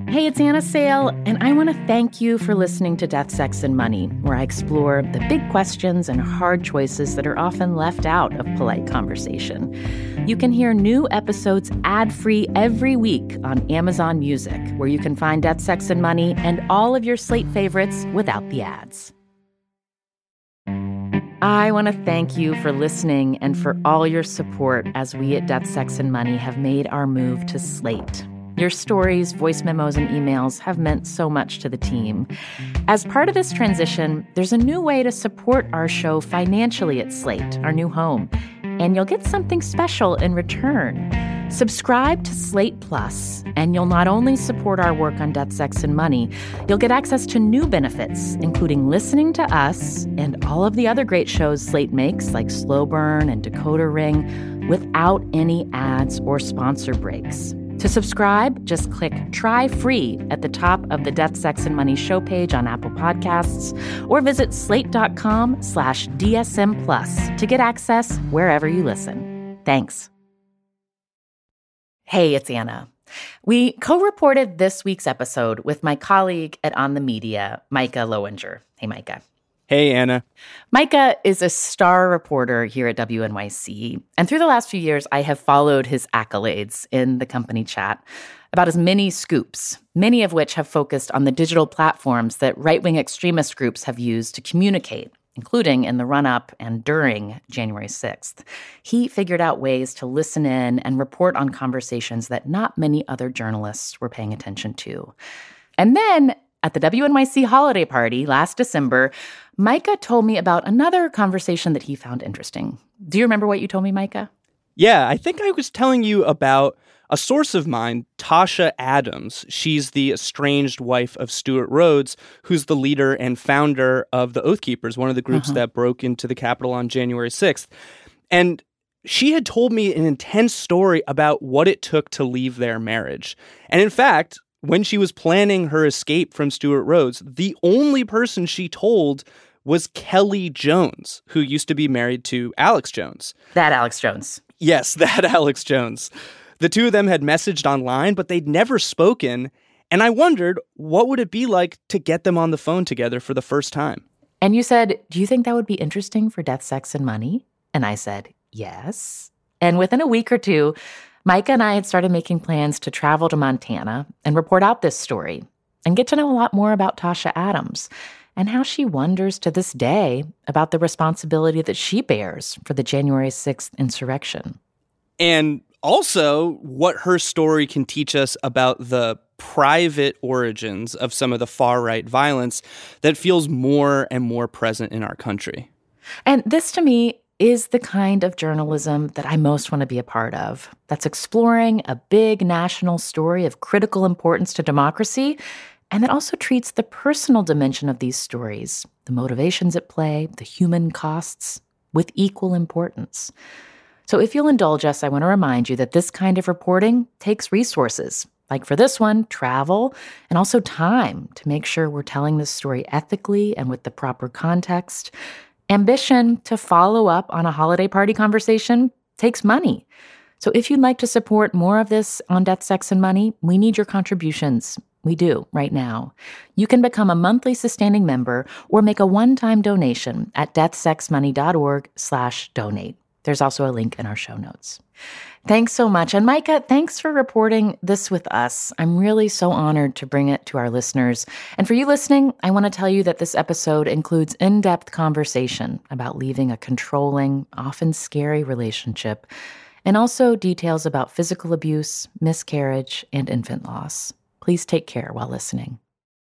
Hey, it's Anna Sale, and I want to thank you for listening to Death, Sex, and Money, where I explore the big questions and hard choices that are often left out of polite conversation. You can hear new episodes ad-free every week on Amazon Music, where you can find Death, Sex, and Money and all of your Slate favorites without the ads. I want to thank you for listening and for all your support as we at Death, Sex, and Money have made our move to Slate. Your stories, voice memos, and emails have meant so much to the team. As part of this transition, there's a new way to support our show financially at Slate, our new home, and you'll get something special in return. Subscribe to Slate Plus, and you'll not only support our work on Death, Sex, and Money, you'll get access to new benefits, including listening to us and all of the other great shows Slate makes, like Slow Burn and Decoder Ring, without any ads or sponsor breaks. To subscribe, just click Try Free at the top of the Death, Sex, and Money show page on Apple Podcasts, or visit slate.com/DSM Plus to get access wherever you listen. Thanks. Hey, it's Anna. We co-reported this week's episode with my colleague at On the Media, Micah Loewinger. Hey, Micah. Hey, Anna. Micah is a star reporter here at WNYC, and through the last few years, I have followed his accolades in the company chat about his many scoops, many of which have focused on the digital platforms that right-wing extremist groups have used to communicate, including in the run-up and during January 6th. He figured out ways to listen in and report on conversations that not many other journalists were paying attention to. And then, at the WNYC holiday party last December, Micah told me about another conversation that he found interesting. Do you remember what you told me, Micah? Yeah, I think I was telling you about a source of mine, Tasha Adams. She's the estranged wife of Stewart Rhodes, who's the leader and founder of the Oath Keepers, one of the groups that broke into the Capitol on January 6th. And she had told me an intense story about what it took to leave their marriage. And in fact, when she was planning her escape from Stewart Rhodes, the only person she told was Kelly Jones, who used to be married to Alex Jones. That Alex Jones. Yes, that Alex Jones. The two of them had messaged online, but they'd never spoken. And I wondered, what would it be like to get them on the phone together for the first time? And you said, do you think that would be interesting for Death, Sex, and Money? And I said, yes. And within a week or two, Micah and I had started making plans to travel to Montana and report out this story and get to know a lot more about Tasha Adams and how she wonders to this day about the responsibility that she bears for the January 6th insurrection. And also what her story can teach us about the private origins of some of the far-right violence that feels more and more present in our country. And this, to me, is the kind of journalism that I most want to be a part of, that's exploring a big national story of critical importance to democracy, and that also treats the personal dimension of these stories, the motivations at play, the human costs, with equal importance. So if you'll indulge us, I want to remind you that this kind of reporting takes resources, like for this one, travel, and also time to make sure we're telling this story ethically and with the proper context. Ambition to follow up on a holiday party conversation takes money. So if you'd like to support more of this on Death, Sex, and Money, we need your contributions. We do, right now. You can become a monthly sustaining member or make a one-time donation at deathsexmoney.org/donate. There's also a link in our show notes. Thanks so much. And Micah, thanks for reporting this with us. I'm really so honored to bring it to our listeners. And for you listening, I want to tell you that this episode includes in-depth conversation about leaving a controlling, often scary relationship, and also details about physical abuse, miscarriage, and infant loss. Please take care while listening.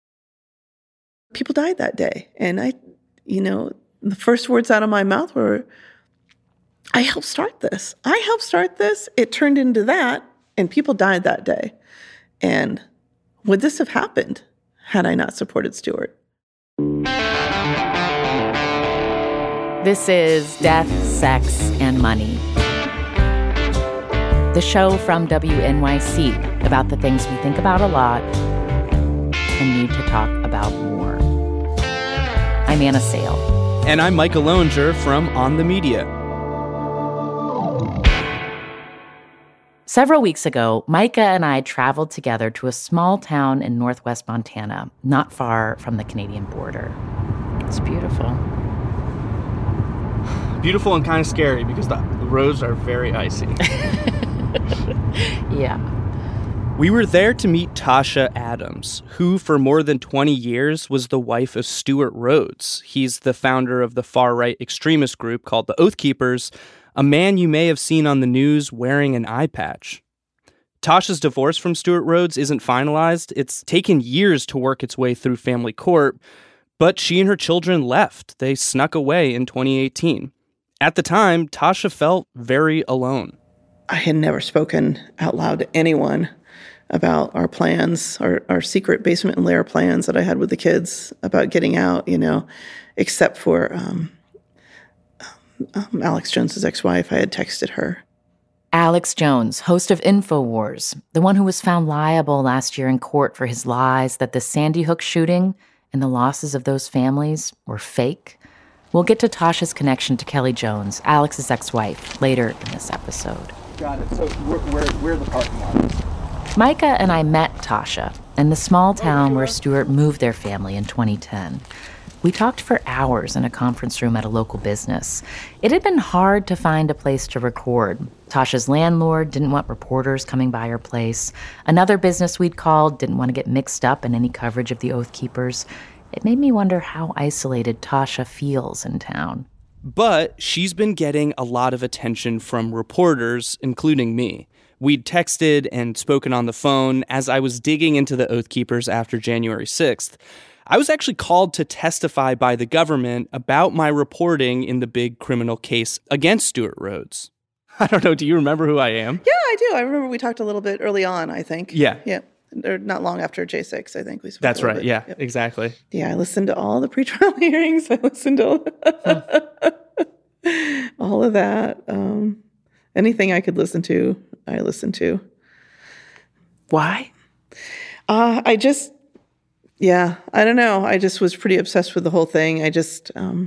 People died that day. And the first words out of my mouth were, I helped start this. It turned into that, and people died that day. And would this have happened had I not supported Stewart? This is Death, Sex, and Money, the show from WNYC about the things we think about a lot and need to talk about more. I'm Anna Sale. And I'm Micah Loewinger from On the Media. Several weeks ago, Micah and I traveled together to a small town in northwest Montana, not far from the Canadian border. It's beautiful. Beautiful and kind of scary because the roads are very icy. Yeah. We were there to meet Tasha Adams, who for more than 20 years was the wife of Stewart Rhodes. He's the founder of the far-right extremist group called the Oath Keepers, a man you may have seen on the news wearing an eye patch. Tasha's divorce from Stewart Rhodes isn't finalized. It's taken years to work its way through family court, but she and her children left. They snuck away in 2018. At the time, Tasha felt very alone. I had never spoken out loud to anyone about our plans, our secret basement and lair plans that I had with the kids about getting out, except for Alex Jones's ex-wife. I had texted her. Alex Jones, host of InfoWars, the one who was found liable last year in court for his lies that the Sandy Hook shooting and the losses of those families were fake. We'll get to Tasha's connection to Kelly Jones, Alex's ex-wife, later in this episode. Got it. So where the parking lot is. Micah and I met Tasha in the small town where Stewart moved their family in 2010. We talked for hours in a conference room at a local business. It had been hard to find a place to record. Tasha's landlord didn't want reporters coming by her place. Another business we'd called didn't want to get mixed up in any coverage of the Oath Keepers. It made me wonder how isolated Tasha feels in town. But she's been getting a lot of attention from reporters, including me. We'd texted and spoken on the phone as I was digging into the Oath Keepers after January 6th. I was actually called to testify by the government about my reporting in the big criminal case against Stewart Rhodes. I don't know, do you remember who I am? Yeah, I do. I remember we talked a little bit early on, I think. Yeah. Yeah. Or not long after J6, I think we spoke. That's right. Bit. Yeah, Yep. Exactly. Yeah, I listened to all the pretrial hearings. I listened to all of that. Anything I could listen to, I listened to. Why? I don't know. I just was pretty obsessed with the whole thing. I just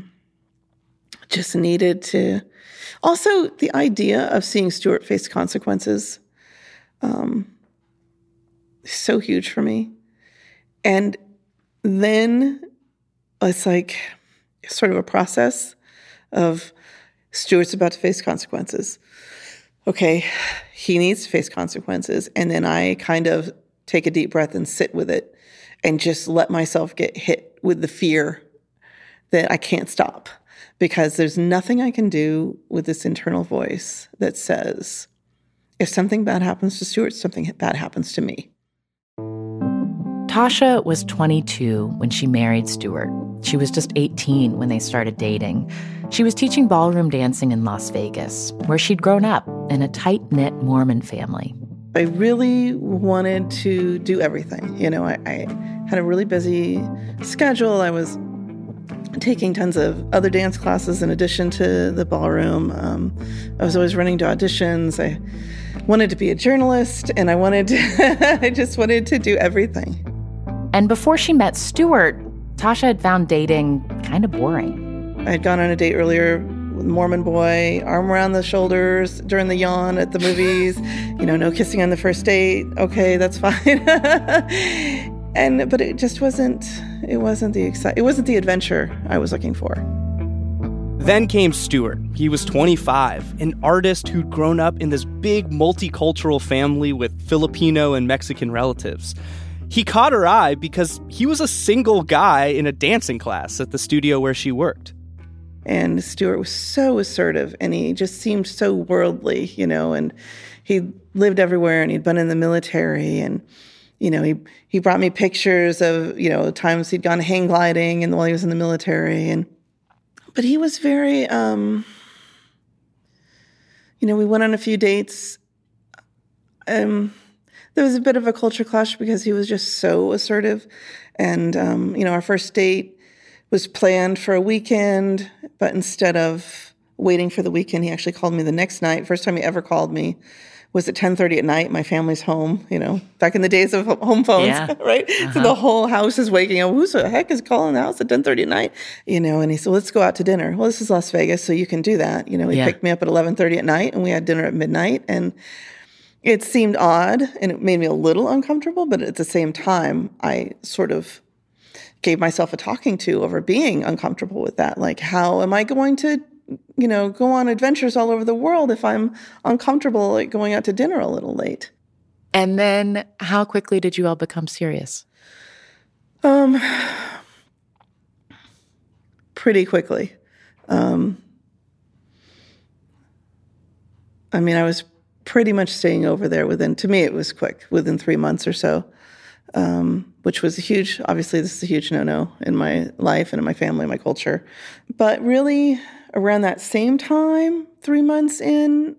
needed to. Also, the idea of seeing Stewart face consequences is so huge for me. And then it's like sort of a process of Stewart's about to face consequences. Okay, he needs to face consequences. And then I kind of take a deep breath and sit with it and just let myself get hit with the fear that I can't stop, because there's nothing I can do with this internal voice that says, if something bad happens to Stewart, something bad happens to me. Tasha was 22 when she married Stewart. She was just 18 when they started dating. She was teaching ballroom dancing in Las Vegas, where she'd grown up in a tight-knit Mormon family. I really wanted to do everything. I had a really busy schedule. I was taking tons of other dance classes in addition to the ballroom. I was always running to auditions. I wanted to be a journalist, and I just wanted to do everything. And before she met Stewart, Tasha had found dating kind of boring. I had gone on a date earlier with a Mormon boy, arm around the shoulders during the yawn at the movies. No kissing on the first date. Okay, that's fine. But it just wasn't. It wasn't the adventure I was looking for. Then came Stewart. He was 25, an artist who'd grown up in this big multicultural family with Filipino and Mexican relatives. He caught her eye because he was a single guy in a dancing class at the studio where she worked. And Stewart was so assertive, and he just seemed so worldly, and he lived everywhere, and he'd been in the military, and, he brought me pictures of, times he'd gone hang gliding and while he was in the military. But he was very, we went on a few dates. There was a bit of a culture clash because he was just so assertive. And, our first date was planned for a weekend, but instead of waiting for the weekend, he actually called me the next night. First time he ever called me was at 10:30 at night. My family's home, back in the days of home phones, Yeah. right? Uh-huh. So the whole house is waking up. Who the heck is calling the house at 10:30 at night? And he said, let's go out to dinner. Well, this is Las Vegas, so you can do that. He picked me up at 11:30 at night, and we had dinner at midnight. And It seemed odd, and it made me a little uncomfortable, but at the same time, I sort of gave myself a talking to over being uncomfortable with that. Like, how am I going to, go on adventures all over the world if I'm uncomfortable, like going out to dinner a little late? And then how quickly did you all become serious? Pretty quickly. I was pretty much staying over there to me, it was quick, within 3 months or so, which was obviously this is a huge no-no in my life and in my family and my culture. But really, around that same time, 3 months in,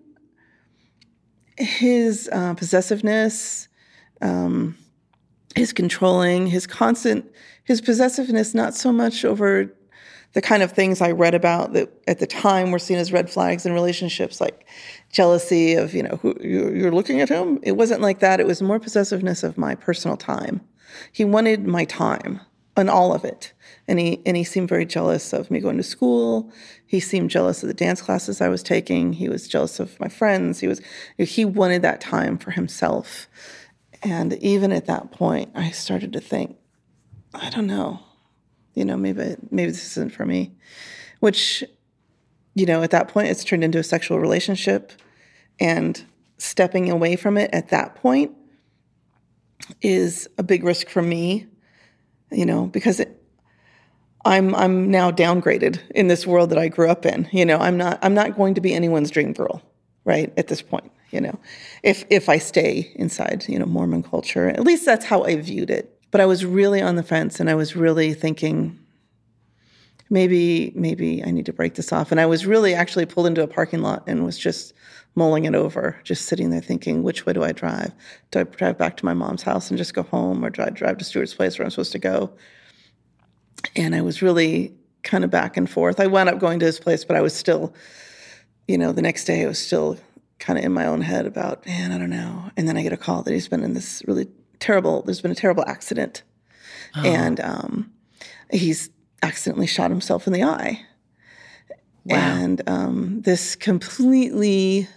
his possessiveness, his controlling, his possessiveness, not so much over the kind of things I read about that at the time were seen as red flags in relationships, like jealousy of, who you're looking at him. It wasn't like that. It was more possessiveness of my personal time. He wanted my time and all of it. And he seemed very jealous of me going to school. He seemed jealous of the dance classes I was taking. He was jealous of my friends. He wanted that time for himself. And even at that point, I started to think, I don't know, maybe this isn't for me. Which, at that point, it's turned into a sexual relationship. And stepping away from it at that point is a big risk for me, because I'm now downgraded in this world that I grew up in. I'm not going to be anyone's dream girl, right? At this point, if I stay inside, Mormon culture, at least that's how I viewed it. But I was really on the fence, and I was really thinking, maybe I need to break this off. And I was really actually pulled into a parking lot and was just mulling it over, just sitting there thinking, which way do I drive? Do I drive back to my mom's house and just go home, or do I drive to Stuart's place where I'm supposed to go? And I was really kind of back and forth. I wound up going to his place, but I was still, the next day I was still kind of in my own head about, man, I don't know. And then I get a call that he's been in this there's been a terrible accident. Oh. And he's accidentally shot himself in the eye. Wow. And this completely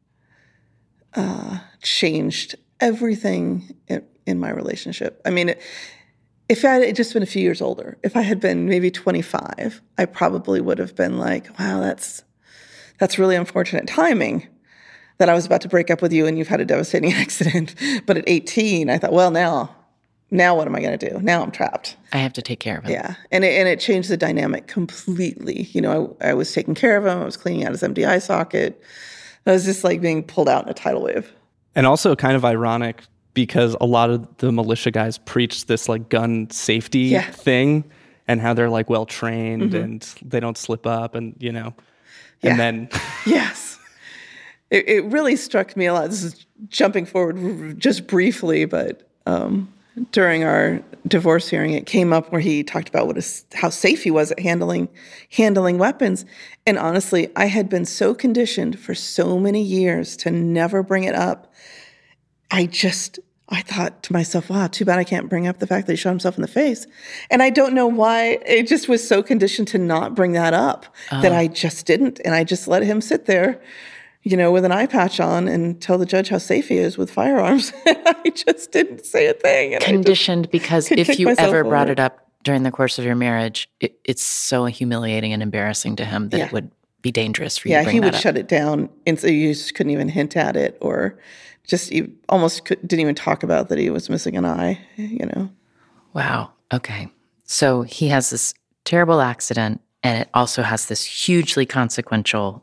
changed everything in my relationship. If I had just been a few years older, if I had been maybe 25, I probably would have been like, wow, that's really unfortunate timing that I was about to break up with you and you've had a devastating accident. But at 18, I thought, well, now what am I going to do? Now I'm trapped. I have to take care of him. Yeah. And it changed the dynamic completely. I was taking care of him. I was cleaning out his empty eye socket. I was just like being pulled out in a tidal wave. And also kind of ironic because a lot of the militia guys preach this like gun safety thing and how they're like well trained and they don't slip up and, and then. Yes. It really struck me a lot. This is jumping forward just briefly, but during our divorce hearing, it came up where he talked about how safe he was at handling weapons. And honestly, I had been so conditioned for so many years to never bring it up. I thought to myself, wow, too bad I can't bring up the fact that he shot himself in the face. And I don't know why. It just was so conditioned to not bring that up that I just didn't. And I just let him sit there, with an eye patch on and tell the judge how safe he is with firearms. I just didn't say a thing. And conditioned because if you ever brought it up during the course of your marriage, it's so humiliating and embarrassing to him that it would be dangerous for you to bring that up. Yeah, he would shut it down, and so you just couldn't even hint at it, or just didn't even talk about that he was missing an eye, Wow. Okay. So he has this terrible accident, and it also has this hugely consequential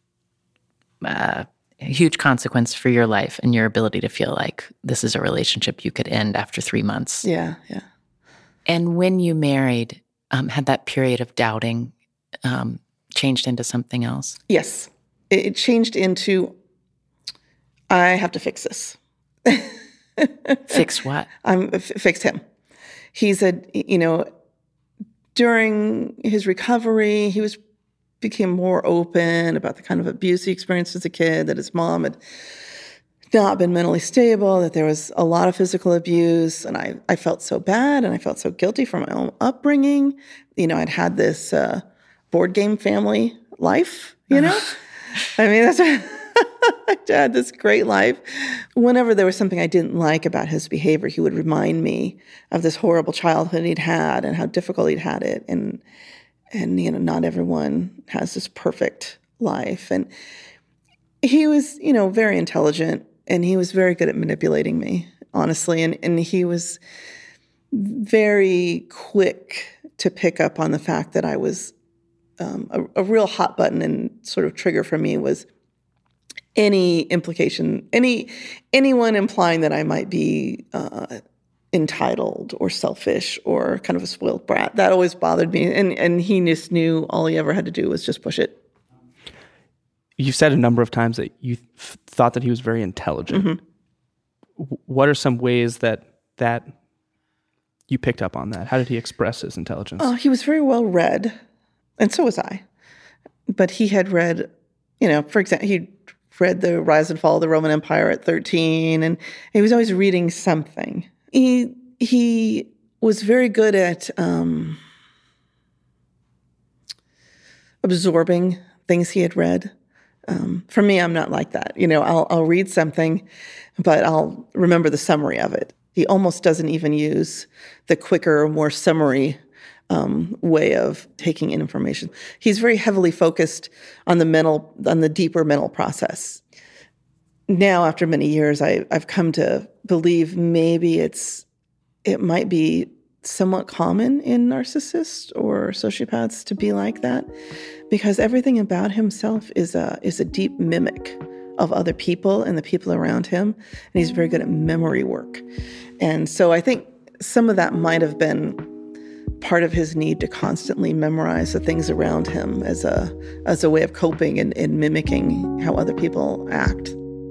huge consequence for your life and your ability to feel like this is a relationship you could end after 3 months. Yeah, yeah. And when you married, had that period of doubting changed into something else? Yes. It changed into, I have to fix this. Fix what? Fix him. He said, during his recovery, he became more open about the kind of abuse he experienced as a kid, that his mom had not been mentally stable, that there was a lot of physical abuse. And I felt so bad and I felt so guilty for my own upbringing. I'd had this board game family life, that's I had this great life. Whenever there was something I didn't like about his behavior, he would remind me of this horrible childhood he'd had and how difficult he'd had it. And not everyone has this perfect life. And he was, very intelligent, and he was very good at manipulating me, honestly. And he was very quick to pick up on the fact that I was a real hot button, and sort of trigger for me was any implication, anyone implying that I might be entitled or selfish or kind of a spoiled brat. That always bothered me. And he just knew all he ever had to do was just push it. You've said a number of times that you thought that he was very intelligent. Mm-hmm. What are some ways that you picked up on that? How did he express his intelligence? He was very well read, and so was I. But he had read, for example, he read The Rise and Fall of the Roman Empire at 13, and he was always reading something. He was very good at absorbing things he had read. For me, I'm not like that. I'll read something, but I'll remember the summary of it. He almost doesn't even use the quicker, more summary way of taking in information. He's very heavily focused on the deeper mental process. Now, after many years, I've come to believe maybe it might be somewhat common in narcissists or sociopaths to be like that, because everything about himself is a deep mimic of other people and the people around him, and he's very good at memory work. And so I think some of that might have been part of his need to constantly memorize the things around him as a way of coping and mimicking how other people act.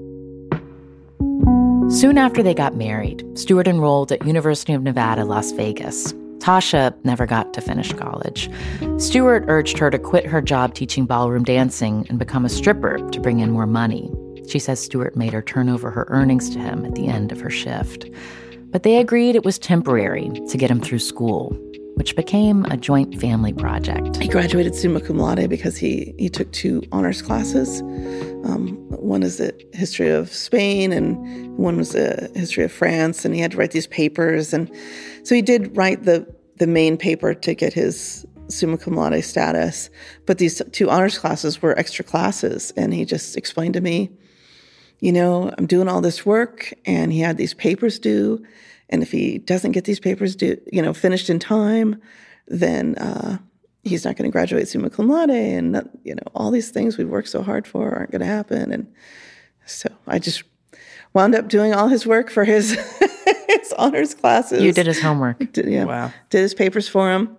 Soon after they got married, Stuart enrolled at University of Nevada, Las Vegas. Tasha never got to finish college. Stuart urged her to quit her job teaching ballroom dancing and become a stripper to bring in more money. She says Stuart made her turn over her earnings to him at the end of her shift. But they agreed it was temporary to get him through school, which became a joint family project. He graduated summa cum laude because he took 2 honors classes. One is the history of Spain, and one was the history of France, and he had to write these papers. And so he did write the main paper to get his summa cum laude status, but these 2 honors classes were extra classes, and he just explained to me, I'm doing all this work, and he had these papers due, and if he doesn't get these papers due, finished in time, then he's not going to graduate summa cum laude, and all these things we worked so hard for aren't going to happen. And so I just wound up doing all his work for his his honors classes. You did his homework. Wow. Did his papers for him,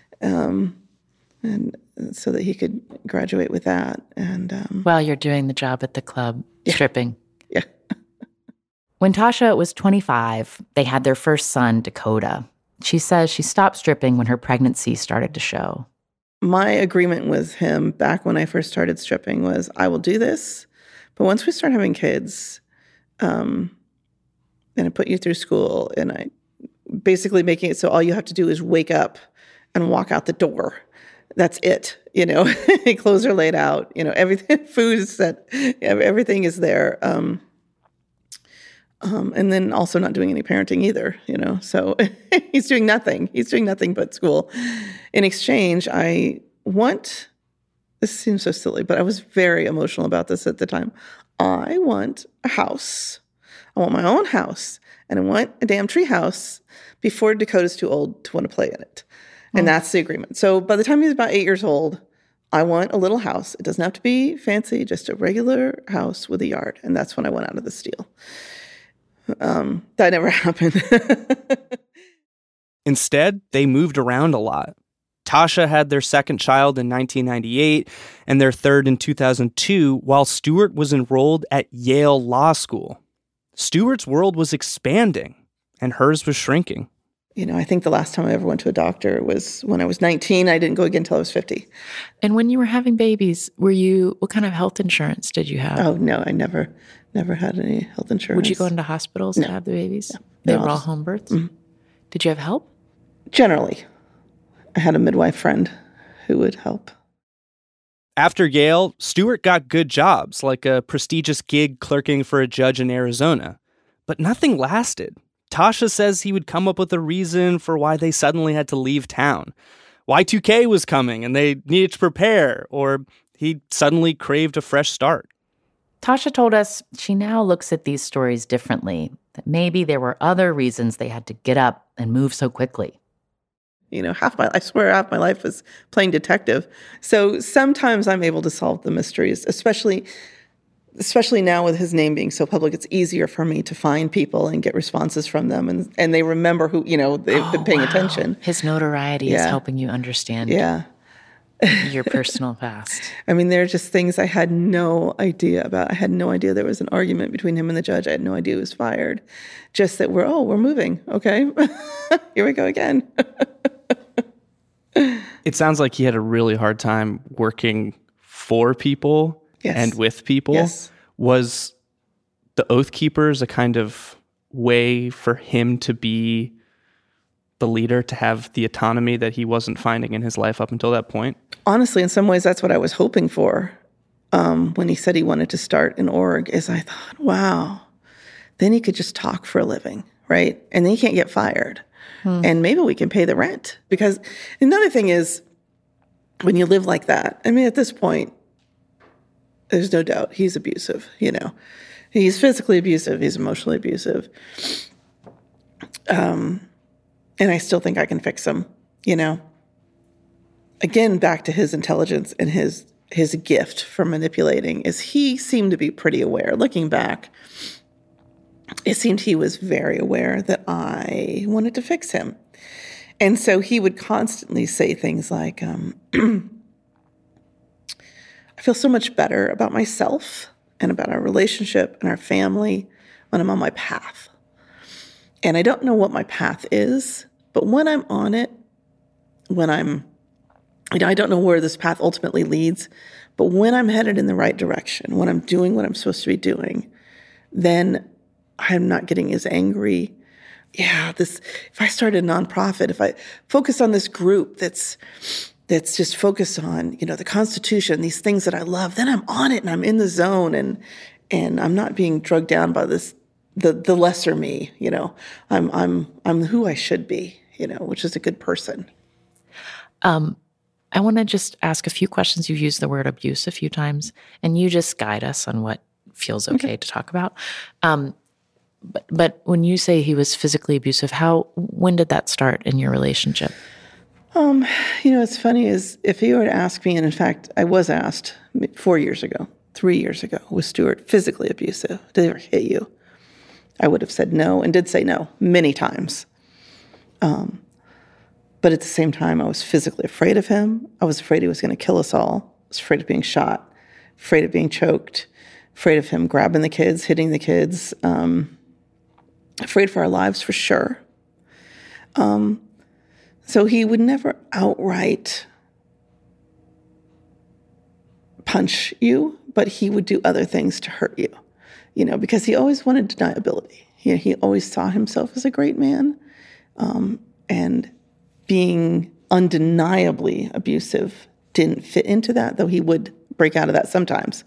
and so that he could graduate with that. And while you're doing the job at the club, stripping. Yeah. When Tasha was 25, they had their first son, Dakota. She says she stopped stripping when her pregnancy started to show. My agreement with him back when I first started stripping was, I will do this, but once we start having kids, and I put you through school, and I basically making it so all you have to do is wake up and walk out the door. That's it. Clothes are laid out. Everything, food is set. Everything is there. And then also not doing any parenting either. So he's doing nothing. He's doing nothing but school. In exchange, this seems so silly, but I was very emotional about this at the time. I want a house. I want my own house, and I want a damn tree house before Dakota's too old to want to play in it. And that's the agreement. So by the time he's about 8 years old, I want a little house. It doesn't have to be fancy, just a regular house with a yard. And that's when I went out of this deal. That never happened. Instead, they moved around a lot. Tasha had their second child in 1998 and their third in 2002, while Stuart was enrolled at Yale Law School. Stuart's world was expanding, and hers was shrinking. I think the last time I ever went to a doctor was when I was 19. I didn't go again until I was 50. And when you were having babies, what kind of health insurance did you have? Oh, no, I never had any health insurance. Would you go into hospitals to have the babies? No. They were all home births? Mm-hmm. Did you have help? Generally. I had a midwife friend who would help. After Yale, Stewart got good jobs, like a prestigious gig clerking for a judge in Arizona. But nothing lasted. Tasha says he would come up with a reason for why they suddenly had to leave town. Y2K was coming and they needed to prepare, or he suddenly craved a fresh start. Tasha told us she now looks at these stories differently, that maybe there were other reasons they had to get up and move so quickly. You know, I swear half my life was playing detective. So sometimes I'm able to solve the mysteries, especially now with his name being so public. It's easier for me to find people and get responses from them. And they remember who, you know, they've been paying attention. His notoriety is helping you understand your personal past. I mean, there are just things I had no idea about. I had no idea there was an argument between him and the judge. I had no idea he was fired. Just that we're moving. Okay, here we go again. It sounds like he had a really hard time working for people and with people. Yes. Was the Oath Keepers a kind of way for him to be the leader, to have the autonomy that he wasn't finding in his life up until that point? Honestly, in some ways, that's what I was hoping for when he said he wanted to start an org, is I thought, wow, then he could just talk for a living, right? And then he can't get fired. And maybe we can pay the rent. Because another thing is, when you live like that, I mean, at this point, there's no doubt he's abusive, you know. He's physically abusive. He's emotionally abusive. And I still think I can fix him, you know. Again, back to his intelligence and his gift for manipulating, is he seemed to be pretty aware. Looking back, it seemed he was very aware that I wanted to fix him. And so he would constantly say things like, I feel so much better about myself and about our relationship and our family when I'm on my path. And I don't know what my path is, but when I'm on it, I don't know where this path ultimately leads, but when I'm headed in the right direction, when I'm doing what I'm supposed to be doing, then I'm not getting as angry. If I start a nonprofit, if I focus on this group that's just focused on, you know, the Constitution, these things that I love, then I'm on it and I'm in the zone and I'm not being drugged down by this, the lesser me, you know. I'm who I should be, you know, which is a good person. I want to just ask a few questions. You've used the word abuse a few times, and you just guide us on what feels okay to talk about. But when you say he was physically abusive, when did that start in your relationship? You know, what's funny is if he were to ask me, and in fact, I was asked 3 years ago, was Stewart physically abusive? Did he ever hit you? I would have said no, and did say no many times. But at the same time, I was physically afraid of him. I was afraid he was going to kill us all. I was afraid of being shot, afraid of being choked, afraid of him grabbing the kids, hitting the kids, afraid for our lives for sure. So he would never outright punch you, but he would do other things to hurt you, you know, because he always wanted deniability. You know, he always saw himself as a great man, and being undeniably abusive didn't fit into that, though he would break out of that sometimes.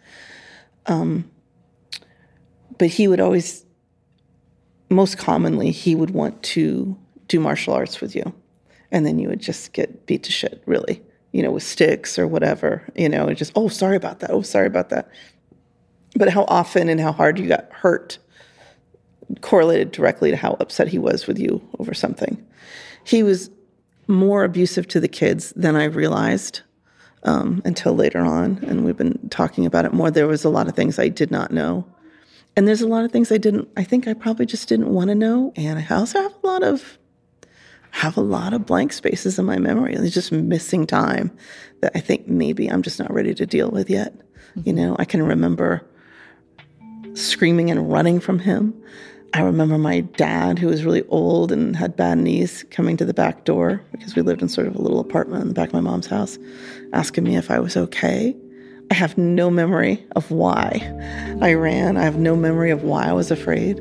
But he would always, most commonly, he would want to do martial arts with you. And then you would just get beat to shit, really, you know, with sticks or whatever, you know, and just, oh, sorry about that. Oh, sorry about that. But how often and how hard you got hurt correlated directly to how upset he was with you over something. He was more abusive to the kids than I realized until later on. And we've been talking about it more. There was a lot of things I did not know. And there's a lot of things I think I probably just didn't want to know. And I also have a lot of blank spaces in my memory. There's just missing time that I think maybe I'm just not ready to deal with yet. Mm-hmm. You know, I can remember screaming and running from him. I remember my dad, who was really old and had bad knees, coming to the back door, because we lived in sort of a little apartment in the back of my mom's house, asking me if I was okay. I have no memory of why I ran. I have no memory of why I was afraid.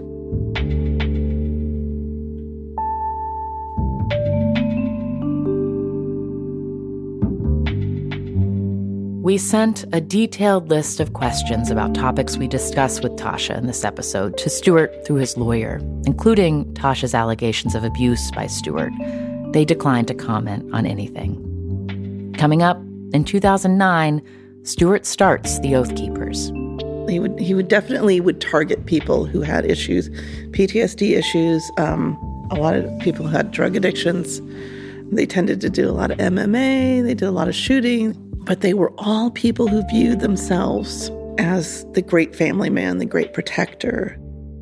We sent a detailed list of questions about topics we discussed with Tasha in this episode to Stuart through his lawyer, including Tasha's allegations of abuse by Stuart. They declined to comment on anything. Coming up, in 2009, Stuart starts the Oath Keepers. He would definitely target people who had issues, PTSD issues. A lot of people who had drug addictions. They tended to do a lot of MMA. They did a lot of shooting. But they were all people who viewed themselves as the great family man, the great protector.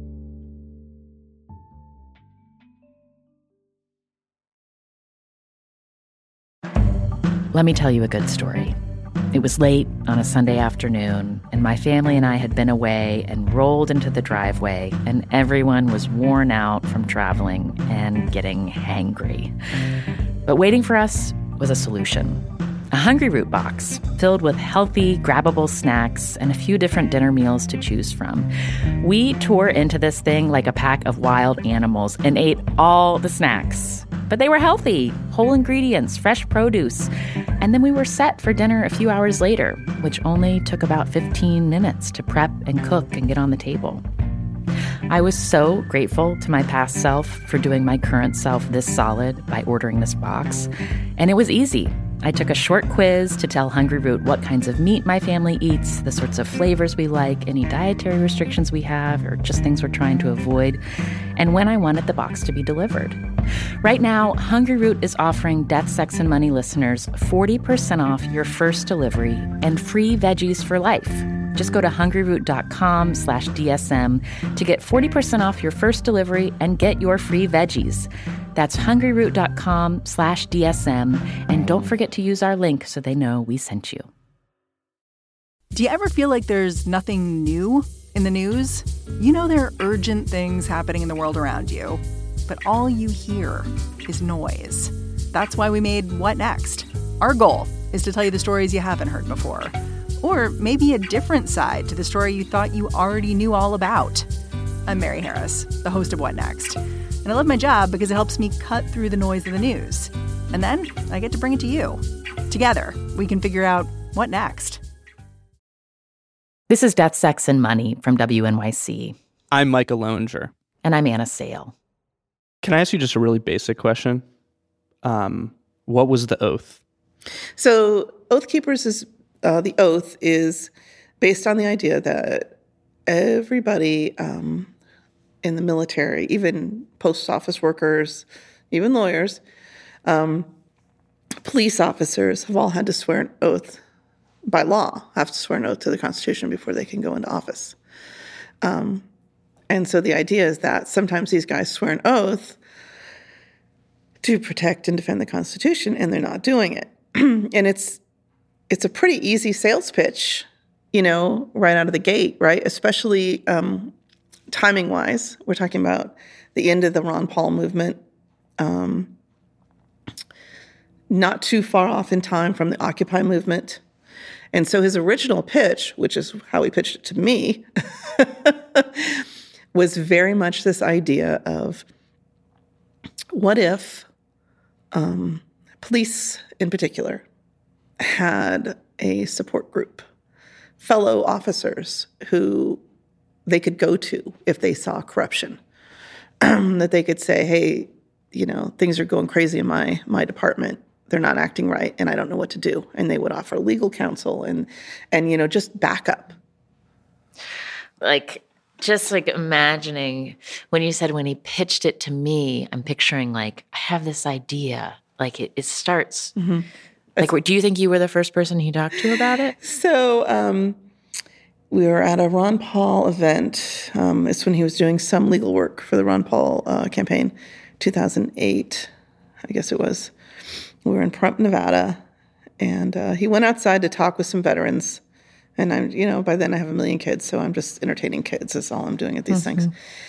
Let me tell you a good story. It was late on a Sunday afternoon, and my family and I had been away and rolled into the driveway, and everyone was worn out from traveling and getting hangry. But waiting for us was a solution. A Hungryroot box filled with healthy, grabbable snacks and a few different dinner meals to choose from. We tore into this thing like a pack of wild animals and ate all the snacks. But they were healthy, whole ingredients, fresh produce. And then we were set for dinner a few hours later, which only took about 15 minutes to prep and cook and get on the table. I was so grateful to my past self for doing my current self this solid by ordering this box. And it was easy. I took a short quiz to tell Hungryroot what kinds of meat my family eats, the sorts of flavors we like, any dietary restrictions we have, or just things we're trying to avoid, and when I wanted the box to be delivered. Right now, Hungryroot is offering Death, Sex, and Money listeners 40% off your first delivery and free veggies for life. Just go to hungryroot.com/DSM to get 40% off your first delivery and get your free veggies. That's hungryroot.com/DSM. And don't forget to use our link so they know we sent you. Do you ever feel like there's nothing new in the news? You know there are urgent things happening in the world around you, but all you hear is noise. That's why we made What Next? Our goal is to tell you the stories you haven't heard before. Or maybe a different side to the story you thought you already knew all about. I'm Mary Harris, the host of What Next? And I love my job because it helps me cut through the noise of the news. And then I get to bring it to you. Together, we can figure out what next. This is Death, Sex, and Money from WNYC. I'm Micah Loewinger. And I'm Anna Sale. Can I ask you just a really basic question? What was the oath? So Oath Keepers is, the oath is based on the idea that everybody in the military, even post office workers, even lawyers, police officers have all had to swear an oath by law, have to swear an oath to the Constitution before they can go into office. And so the idea is that sometimes these guys swear an oath to protect and defend the Constitution, and they're not doing it. And it's a pretty easy sales pitch, right out of the gate, right? Especially timing-wise. We're talking about the end of the Ron Paul movement, not too far off in time from the Occupy movement. And so his original pitch, which is how he pitched it to me, was very much this idea of what if police in particular had a support group, fellow officers who they could go to if they saw corruption, that they could say, hey, things are going crazy in my department. They're not acting right, and I don't know what to do. And they would offer legal counsel and just backup. Just imagining when you said when he pitched it to me, I'm picturing I have this idea. It starts. Mm-hmm. Do you think you were the first person he talked to about it? So we were at a Ron Paul event. It's when he was doing some legal work for the Ron Paul campaign, 2008, I guess it was. We were in Pahrump, Nevada, and he went outside to talk with some veterans. And I'm, by then I have 1 million kids, so I'm just entertaining kids. That's all I'm doing at these things.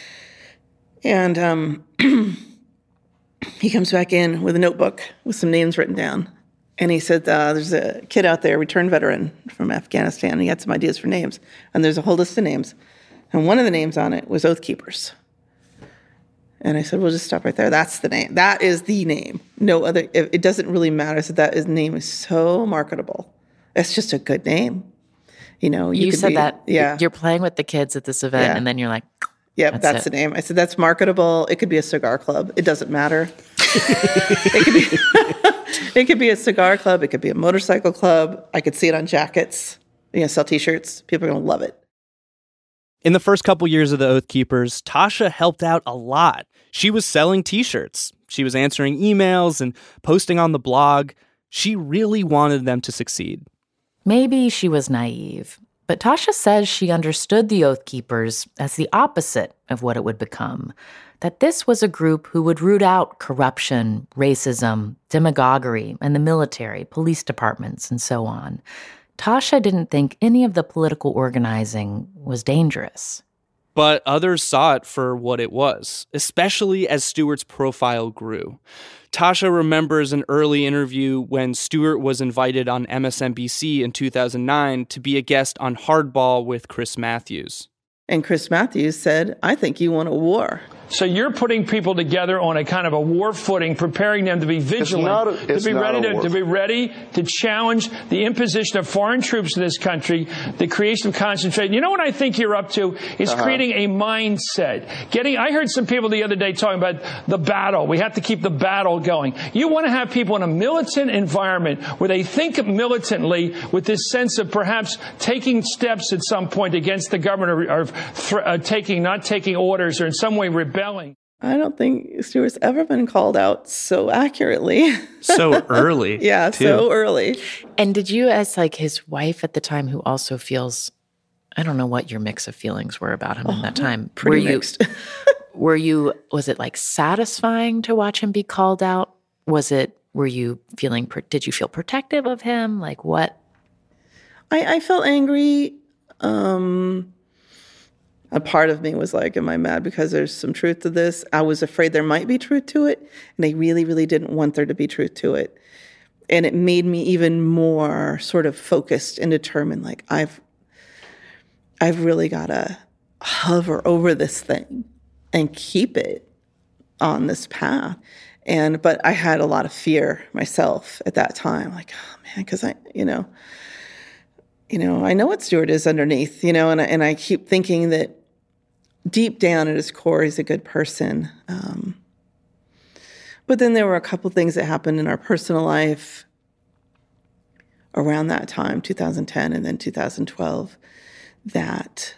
And he comes back in with a notebook with some names written down. And he said, there's a kid out there, returned veteran from Afghanistan, and he had some ideas for names. And there's a whole list of names. And one of the names on it was Oath Keepers. And I said, we'll just stop right there. That's the name. That is the name. No other. It doesn't really matter. So that name is so marketable. It's just a good name. You said that you're playing with the kids at this event, and then you're like, yep, that's the name. I said, that's marketable. It could be a cigar club. It doesn't matter. It could be a cigar club. It could be a motorcycle club. I could see it on jackets. Sell T-shirts. People are going to love it. In the first couple years of the Oath Keepers, Tasha helped out a lot. She was selling T-shirts. She was answering emails and posting on the blog. She really wanted them to succeed. Maybe she was naive, but Tasha says she understood the Oath Keepers as the opposite of what it would become, that this was a group who would root out corruption, racism, demagoguery, and the military, police departments, and so on. Tasha didn't think any of the political organizing was dangerous. But others saw it for what it was, especially as Stewart's profile grew. Tasha remembers an early interview when Stewart was invited on MSNBC in 2009 to be a guest on Hardball with Chris Matthews. And Chris Matthews said, I think you want a war. So you're putting people together on a kind of a war footing, preparing them to be vigilant, to be ready to challenge the imposition of foreign troops in this country, the creation of concentration. You know what I think you're up to is creating a mindset. I heard some people the other day talking about the battle. We have to keep the battle going. You want to have people in a militant environment where they think militantly with this sense of perhaps taking steps at some point against the government or not taking orders or in some way rebelling. I don't think Stewart's ever been called out so accurately. So early. Yeah, too. So early. And did you, as like his wife at the time, who also feels, I don't know what your mix of feelings were about him in that time. Pretty mixed. Was it like satisfying to watch him be called out? Did you feel protective of him? Like what? I felt angry. A part of me was like, am I mad because there's some truth to this? I was afraid there might be truth to it, and I really, really didn't want there to be truth to it. And it made me even more sort of focused and determined, like, I've really got to hover over this thing and keep it on this path. But I had a lot of fear myself at that time, like, oh man, because I know what Stewart is underneath, and I keep thinking that deep down at his core, he's a good person. But then there were a couple things that happened in our personal life around that time, 2010 and then 2012, that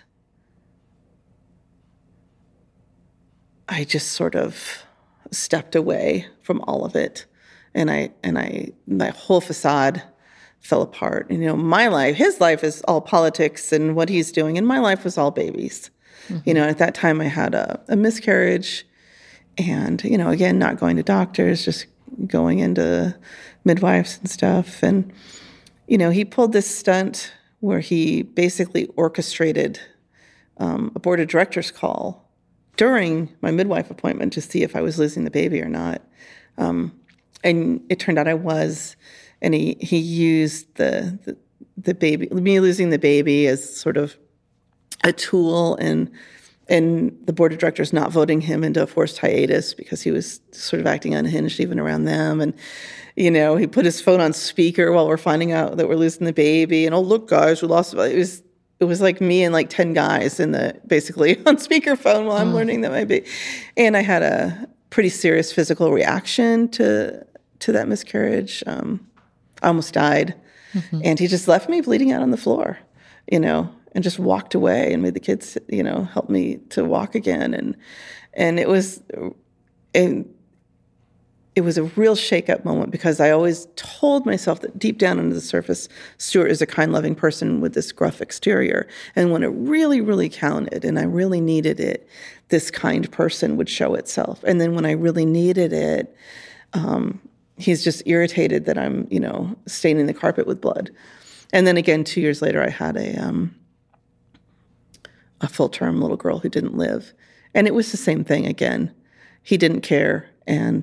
I just sort of stepped away from all of it. And my whole facade fell apart. My life, his life is all politics and what he's doing, and my life was all babies. Mm-hmm. At that time I had a miscarriage and, again, not going to doctors, just going into midwives and stuff. And, he pulled this stunt where he basically orchestrated a board of directors call during my midwife appointment to see if I was losing the baby or not. And it turned out I was. And he used the baby, me losing the baby, as sort of a tool, and the board of directors not voting him into a forced hiatus because he was sort of acting unhinged even around them. And, he put his phone on speaker while we're finding out that we're losing the baby. And, oh, look, guys, we lost. It was like me and like 10 guys basically on speakerphone while I'm learning that my baby. And I had a pretty serious physical reaction to that miscarriage. I almost died. Mm-hmm. And he just left me bleeding out on the floor, and just walked away and made the kids, help me to walk again. And it was a real shake-up moment, because I always told myself that deep down under the surface, Stewart is a kind, loving person with this gruff exterior. And when it really, really counted and I really needed it, this kind person would show itself. And then when I really needed it, he's just irritated that I'm, staining the carpet with blood. And then again, 2 years later, I had a full-term little girl who didn't live. And it was the same thing again. He didn't care. And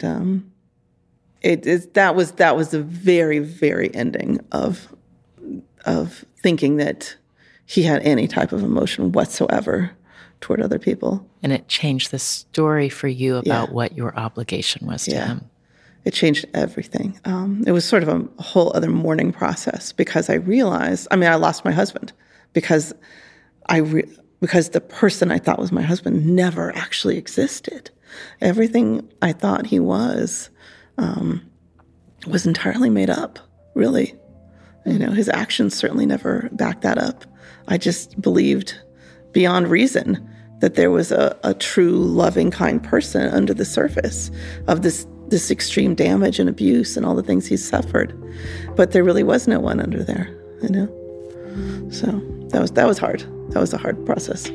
that was the very, very ending of thinking that he had any type of emotion whatsoever toward other people. And it changed the story for you about what your obligation was to him. It changed everything. It was sort of a whole other mourning process because I realized, I lost my husband because the person I thought was my husband never actually existed. Everything I thought he was entirely made up, really. His actions certainly never backed that up. I just believed beyond reason that there was a true, loving, kind person under the surface of this extreme damage and abuse and all the things he's suffered. But there really was no one under there, So that was hard. That was a hard process.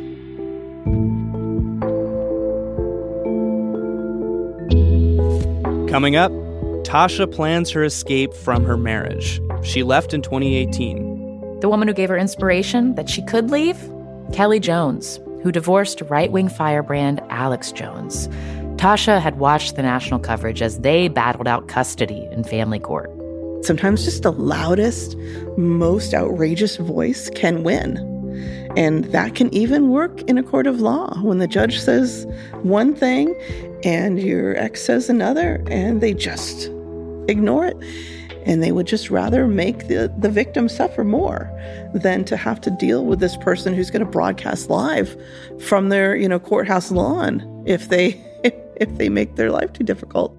Coming up, Tasha plans her escape from her marriage. She left in 2018. The woman who gave her inspiration that she could leave? Kelly Jones, who divorced right-wing firebrand Alex Jones. Tasha had watched the national coverage as they battled out custody in family court. Sometimes just the loudest, most outrageous voice can win. And that can even work in a court of law when the judge says one thing and your ex says another, and they just ignore it. And they would just rather make the victim suffer more than to have to deal with this person who's going to broadcast live from their, courthouse lawn if they make their life too difficult.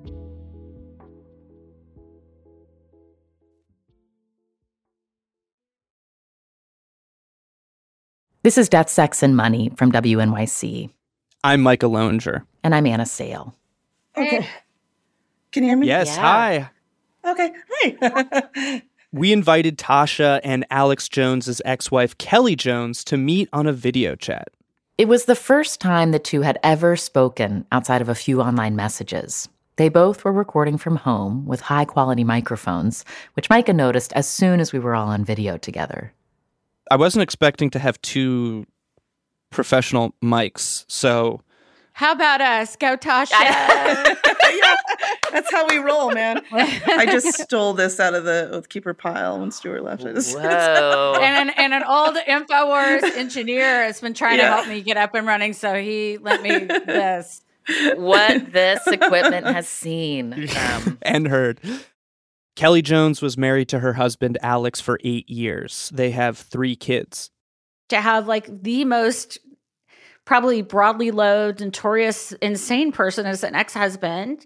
This is Death, Sex, and Money from WNYC. I'm Micah Loenger. And I'm Anna Sale. Okay. Can you hear me? Yes, yeah. Hi. Okay, hey. We invited Tasha and Alex Jones' ex-wife, Kelly Jones, to meet on a video chat. It was the first time the two had ever spoken outside of a few online messages. They both were recording from home with high-quality microphones, which Micah noticed as soon as we were all on video together. I wasn't expecting to have two professional mics, so... How about us? Go, Tasha. Yeah, that's how we roll, man. I just stole this out of the Oathkeeper pile when Stuart left. Whoa. and an old InfoWars engineer has been trying to help me get up and running, so he lent me this. What this equipment has seen. And heard. Kelly Jones was married to her husband, Alex, for 8 years. They have 3 kids. To have the most probably broadly loathed, notorious, insane person as an ex-husband,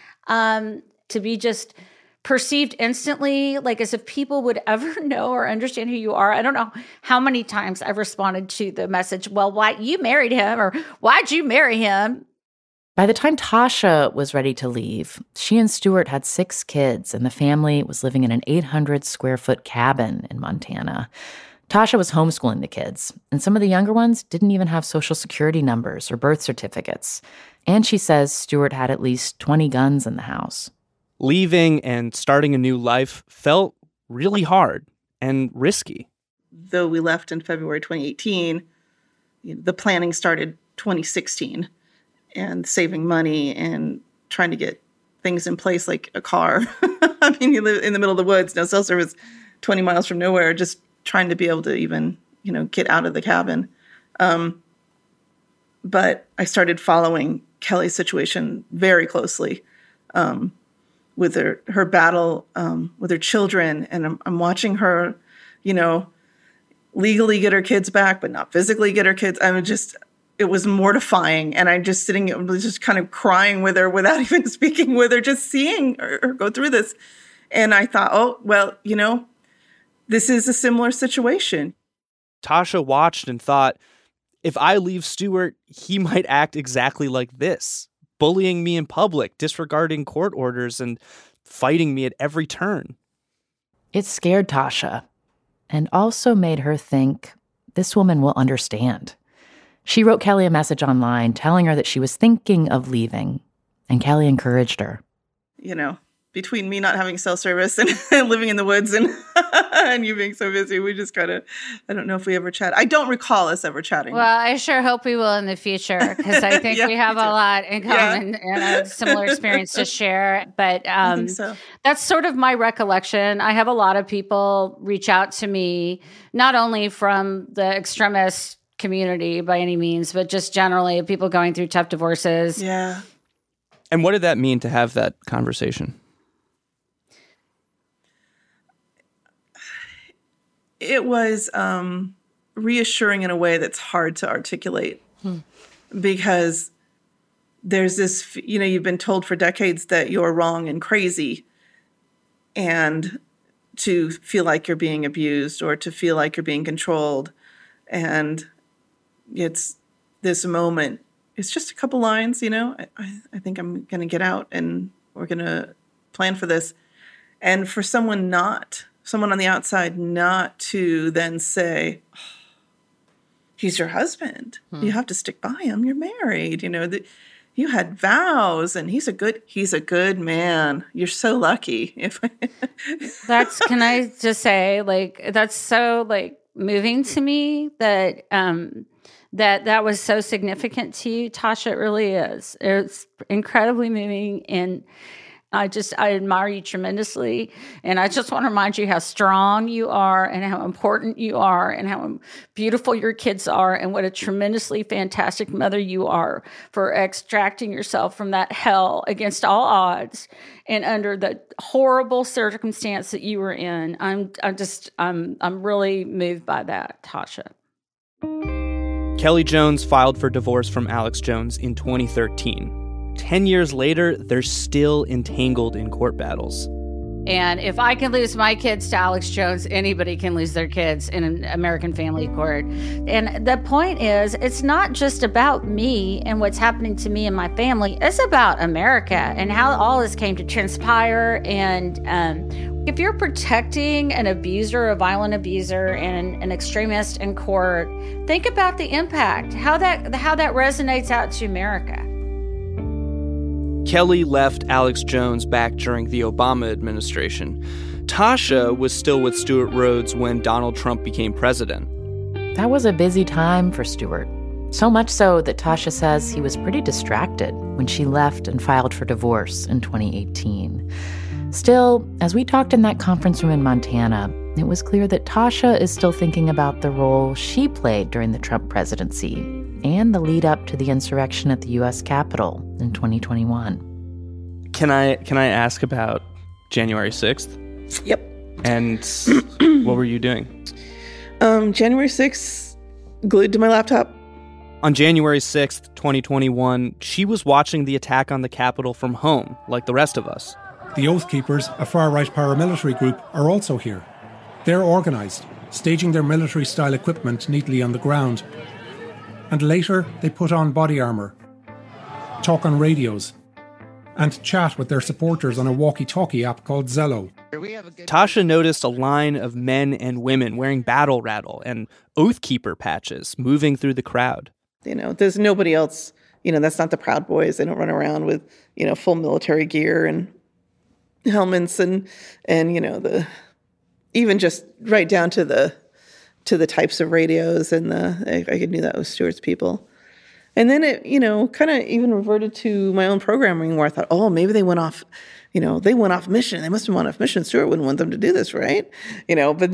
to be just perceived instantly, as if people would ever know or understand who you are. I don't know how many times I've responded to the message, well, why you married him, or why'd you marry him? By the time Tasha was ready to leave, she and Stuart had 6 kids, and the family was living in an 800-square-foot cabin in Montana. Tasha was homeschooling the kids, and some of the younger ones didn't even have Social Security numbers or birth certificates. And she says Stuart had at least 20 guns in the house. Leaving and starting a new life felt really hard and risky. Though we left in February 2018, the planning started 2016, and saving money and trying to get things in place like a car. I mean, you live in the middle of the woods, no cell service, 20 miles from nowhere, just trying to be able to even, get out of the cabin. But I started following Kelly's situation very closely with her battle with her children. And I'm watching her, legally get her kids back, but not physically get her kids. It was mortifying. And I'm just sitting, just kind of crying with her without even speaking with her, just seeing her go through this. And I thought, oh, well, this is a similar situation. Tasha watched and thought, if I leave Stuart, he might act exactly like this, bullying me in public, disregarding court orders, and fighting me at every turn. It scared Tasha and also made her think, this woman will understand. She wrote Kelly a message online telling her that she was thinking of leaving, and Kelly encouraged her. Between me not having cell service and living in the woods and and you being so busy, we just kind of, I don't know if we ever chat. I don't recall us ever chatting. Well, I sure hope we will in the future, because I think we have a lot in common and a similar experience to share. But I think so. That's sort of my recollection. I have a lot of people reach out to me, not only from the extremist community by any means, but just generally people going through tough divorces. Yeah. And what did that mean to have that conversation? It was reassuring in a way that's hard to articulate because there's this, you've been told for decades that you're wrong and crazy, and to feel like you're being abused or to feel like you're being controlled. And it's this moment. It's just a couple lines, I think I'm going to get out and we're going to plan for this. And for someone on the outside not to then say, oh, he's your husband. You have to stick by him. You're married. You had vows and he's a good man. You're so lucky. Can I just say, that's so moving to me that that was so significant to you, Tasha. It really is. It's incredibly moving, and I admire you tremendously. And I just want to remind you how strong you are and how important you are and how beautiful your kids are and what a tremendously fantastic mother you are for extracting yourself from that hell against all odds and under the horrible circumstance that you were in. I'm really moved by that, Tasha. Kelly Jones filed for divorce from Alex Jones in 2013. 10 years later, they're still entangled in court battles. And if I can lose my kids to Alex Jones, anybody can lose their kids in an American family court. And the point is, it's not just about me and what's happening to me and my family. It's about America and how all this came to transpire. And if you're protecting an abuser, a violent abuser, and an extremist in court, think about the impact, how that resonates out to America. Kelly left Alex Jones back during the Obama administration. Tasha was still with Stewart Rhodes when Donald Trump became president. That was a busy time for Stewart. So much so that Tasha says he was pretty distracted when she left and filed for divorce in 2018. Still, as we talked in that conference room in Montana, it was clear that Tasha is still thinking about the role she played during the Trump presidency and the lead up to the insurrection at the U.S. Capitol in 2021. Can I ask about January 6th? Yep. And what were you doing? January 6th, glued to my laptop. On January 6th, 2021, she was watching the attack on the Capitol from home, like the rest of us. The Oath Keepers, a far-right paramilitary group, are also here. They're organised, staging their military-style equipment neatly on the ground. And later, they put on body armour, talk on radios, and chat with their supporters on a walkie-talkie app called Zello. Tasha noticed a line of men and women wearing battle rattle and Oath Keeper patches moving through the crowd. There's nobody else, that's not the Proud Boys. They don't run around with, full military gear and helmets and even just right down to the types of radios and I knew that was Stewart's people. And then it, kind of even reverted to my own programming where I thought, oh, maybe they went off, they went off mission. They must have went off mission. Stewart wouldn't want them to do this, right? But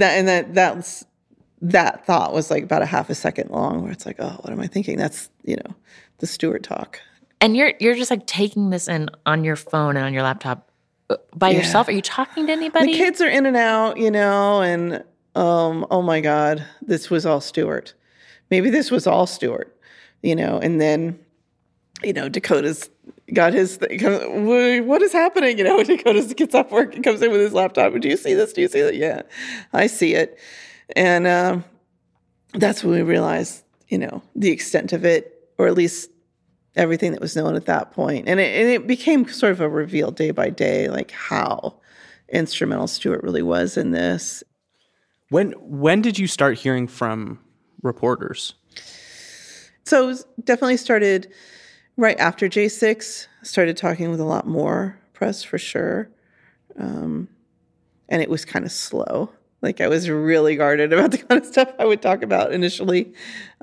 that thought was like about a half a second long where it's like, oh, what am I thinking? That's, the Stewart talk. And you're just like taking this in on your phone and on your laptop by yourself. Are you talking to anybody? The kids are in and out, and oh my God, this was all Stewart. Maybe this was all Stewart, and then, Dakota's got his thing. What is happening? Dakota gets off work and comes in with his laptop. Do you see this? Do you see that? Yeah, I see it. And that's when we realized, the extent of it, or at least everything that was known at that point. And it became sort of a reveal day by day, like how instrumental Stewart really was in this. When did you start hearing from reporters? So it was definitely started right after J6. Started talking with a lot more press for sure. And it was kind of slow. Like I was really guarded about the kind of stuff I would talk about initially.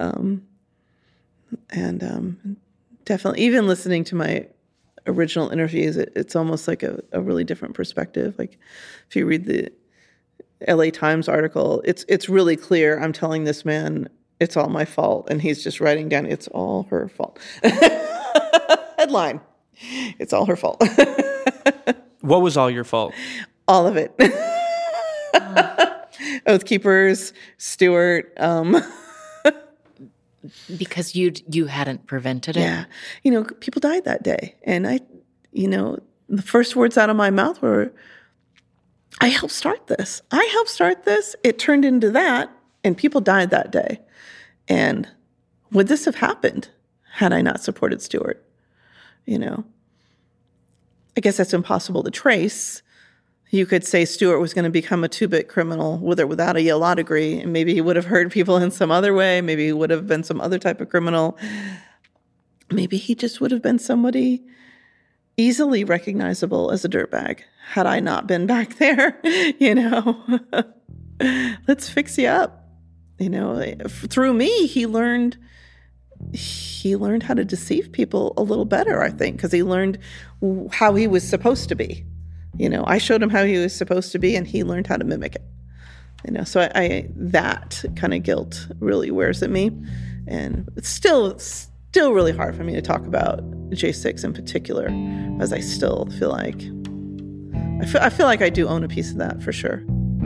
Definitely, even listening to my original interviews, it's almost like a really different perspective. Like if you read the LA Times article, it's really clear I'm telling this man it's all my fault, and he's just writing down it's all her fault. Headline, It's all her fault. What was all your fault? All of it. Oath Keepers, Stuart. Because you hadn't prevented it? Yeah. People died that day. And the first words out of my mouth were, I helped start this. It turned into that, and people died that day. And would this have happened had I not supported Stuart? I guess that's impossible to trace. You could say Stuart was going to become a 2-bit criminal with or without a Yale law degree, and maybe he would have hurt people in some other way. Maybe he would have been some other type of criminal. Maybe he just would have been somebody easily recognizable as a dirtbag had I not been back there. Let's fix you up. Through me, he learned how to deceive people a little better, I think, because he learned how he was supposed to be. I showed him how he was supposed to be, and he learned how to mimic it. So I that kind of guilt really wears at me, and it's still really hard for me to talk about J6 in particular, as I still feel like I feel like I do own a piece of that for sure.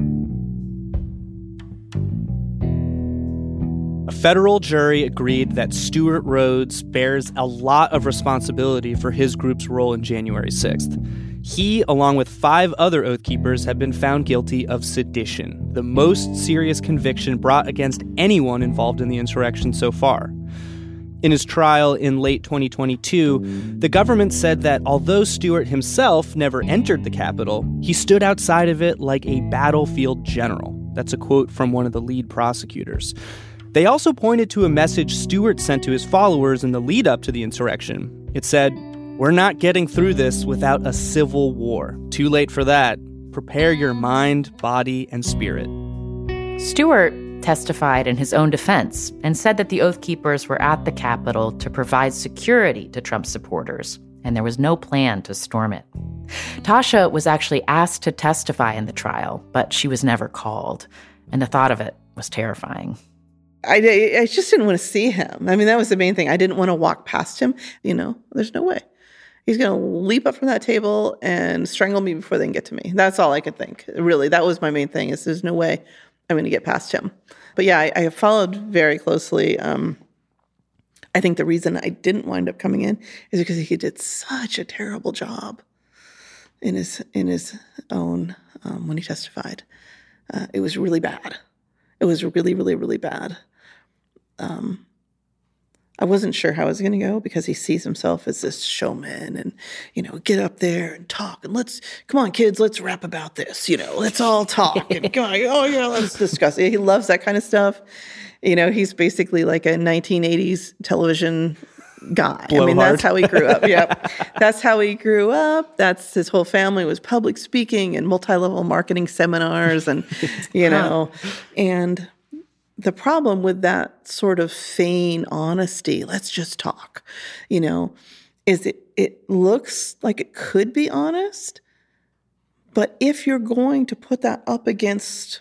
A federal jury agreed that Stuart Rhodes bears a lot of responsibility for his group's role in January 6th. He, along with 5 other Oath Keepers, have been found guilty of sedition, the most serious conviction brought against anyone involved in the insurrection so far. In his trial in late 2022, the government said that although Stuart himself never entered the Capitol, he stood outside of it like a battlefield general. That's a quote from one of the lead prosecutors. They also pointed to a message Stuart sent to his followers in the lead up to the insurrection. It said, "We're not getting through this without a civil war. Too late for that. Prepare your mind, body, and spirit." Stuart testified in his own defense and said that the Oath Keepers were at the Capitol to provide security to Trump supporters, and there was no plan to storm it. Tasha was actually asked to testify in the trial, but she was never called, and the thought of it was terrifying. I just didn't want to see him. I mean, that was the main thing. I didn't want to walk past him. There's no way. He's going to leap up from that table and strangle me before they can get to me. That's all I could think. Really, that was my main thing, is there's no way I'm going to get past him. But yeah, I followed very closely. I think the reason I didn't wind up coming in is because he did such a terrible job in his own when he testified. It was really bad. It was really, really, really bad. I wasn't sure how it was going to go because he sees himself as this showman and, get up there and talk and come on, kids, let's rap about this, let's all talk and come on, oh yeah, let's discuss it. He loves that kind of stuff. He's basically like a 1980s television guy. Blowhard. I mean, that's how he grew up. Yep. That's how he grew up. That's his whole family was public speaking and multi-level marketing seminars and, and the problem with that sort of feign honesty, let's just talk, is it looks like it could be honest, but if you're going to put that up against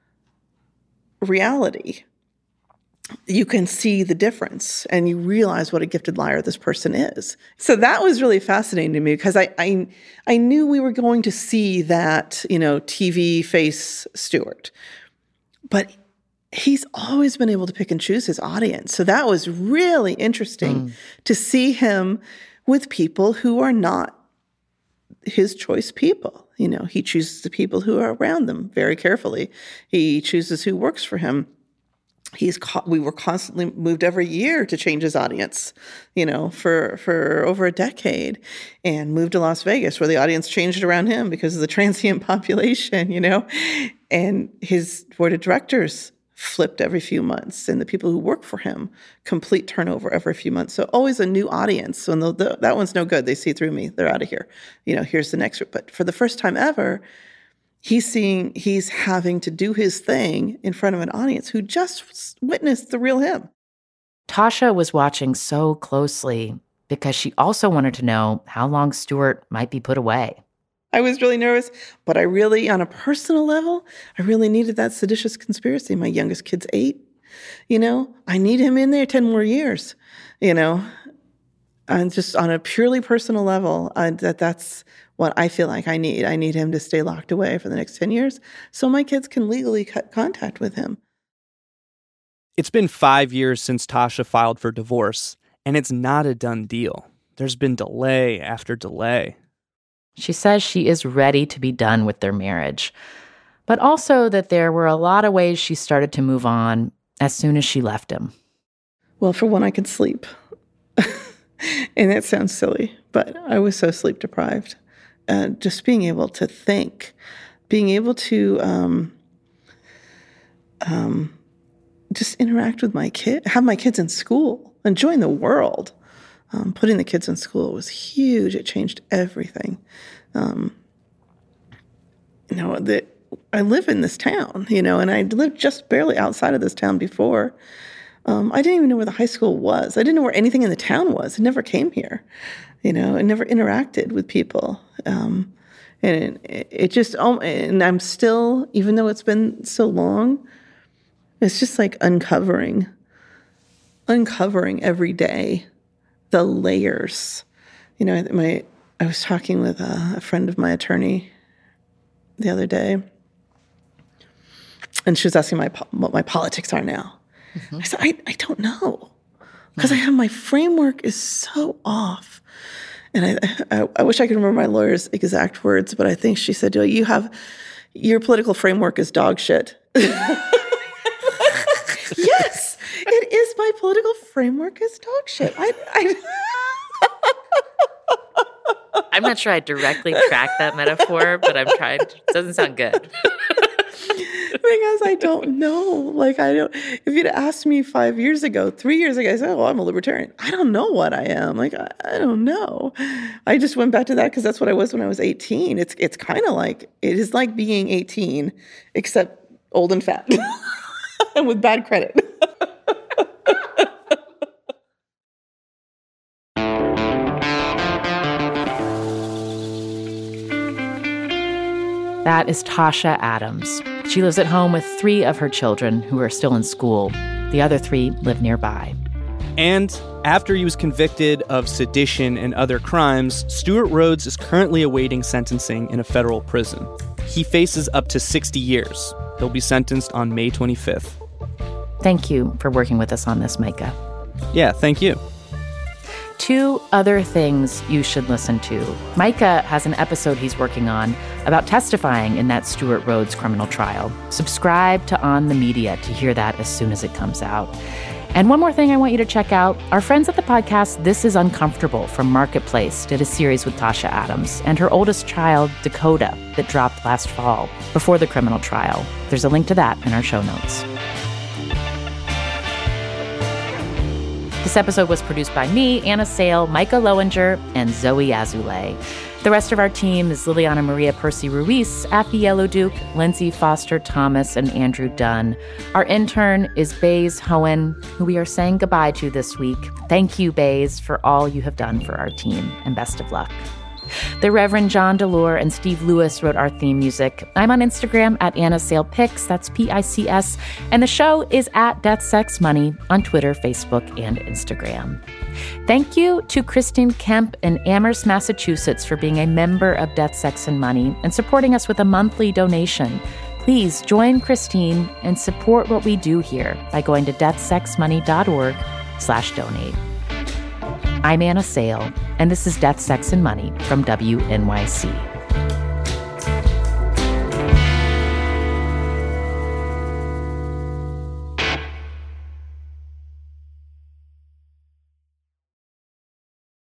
reality, you can see the difference and you realize what a gifted liar this person is. So that was really fascinating to me because I knew we were going to see that, TV face Stuart, but he's always been able to pick and choose his audience. So that was really interesting to see him with people who are not his choice people. He chooses the people who are around them very carefully. He chooses who works for him. We were constantly moved every year to change his audience, for over a decade, and moved to Las Vegas where the audience changed around him because of the transient population, and his board of directors flipped every few months, and the people who work for him, complete turnover every few months. So always a new audience. So that one's no good. They see through me. They're out of here. Here's the next group. But for the first time ever, he's having to do his thing in front of an audience who just witnessed the real him. Tasha was watching so closely because she also wanted to know how long Stuart might be put away. I was really nervous, but I really, on a personal level, I really needed that seditious conspiracy. My youngest kid's 8, I need him in there 10 more years, I And just on a purely personal level, that's what I feel like I need. I need him to stay locked away for the next 10 years so my kids can legally cut contact with him. It's been 5 years since Tasha filed for divorce, and it's not a done deal. There's been delay after delay. She says she is ready to be done with their marriage, but also that there were a lot of ways she started to move on as soon as she left him. Well, for one, I could sleep. And that sounds silly, but I was so sleep deprived. Just being able to think, being able to just interact with my kid, have my kids in school, enjoying the world. Putting the kids in school was huge. It changed everything. I live in this town, and I lived just barely outside of this town before. I didn't even know where the high school was. I didn't know where anything in the town was. I never came here, I never interacted with people. And I'm still, even though it's been so long, it's just like uncovering every day the layers. I was talking with a friend of my attorney the other day, and she was asking what my politics are now. Mm-hmm. I said, I don't know, because my framework is so off. And I wish I could remember my lawyer's exact words, but I think she said, your political framework is dog shit. Yes, it is. My political framework is dog shit. I'm not sure I directly track that metaphor, but I'm trying. It doesn't sound good. Because I don't know. If you'd asked me 5 years ago, 3 years ago, I said, I'm a libertarian. I don't know what I am. I don't know. I just went back to that because that's what I was when I was 18. It's kind of like, it is like being 18, except old and fat and with bad credit. That is Tasha Adams. She lives at home with 3 of her children who are still in school. The other 3 live nearby. And after he was convicted of sedition and other crimes, Stewart Rhodes is currently awaiting sentencing in a federal prison. He faces up to 60 years. He'll be sentenced on May 25th. Thank you for working with us on this, Micah. Yeah, thank you. 2 other things you should listen to. Micah has an episode he's working on about testifying in that Stewart Rhodes criminal trial. Subscribe to On the Media to hear that as soon as it comes out. And one more thing I want you to check out. Our friends at the podcast This Is Uncomfortable from Marketplace did a series with Tasha Adams and her oldest child, Dakota, that dropped last fall before the criminal trial. There's a link to that in our show notes. This episode was produced by me, Anna Sale, Micah Lowinger, and Zoe Azulay. The rest of our team is Liliana Maria Percy-Ruiz, Afi Yellowduke, Lindsay Foster Thomas, and Andrew Dunn. Our intern is Baze Hohen, who we are saying goodbye to this week. Thank you, Baze, for all you have done for our team, and best of luck. The Reverend John DeLore and Steve Lewis wrote our theme music. I'm on Instagram at Anna Sale Pics, that's Pics, and the show is at Death, Sex, Money on Twitter, Facebook, and Instagram. Thank you to Christine Kemp in Amherst, Massachusetts for being a member of Death, Sex, and Money and supporting us with a monthly donation. Please join Christine and support what we do here by going to deathsexmoney.org/donate. I'm Anna Sale, and this is Death, Sex, and Money from WNYC.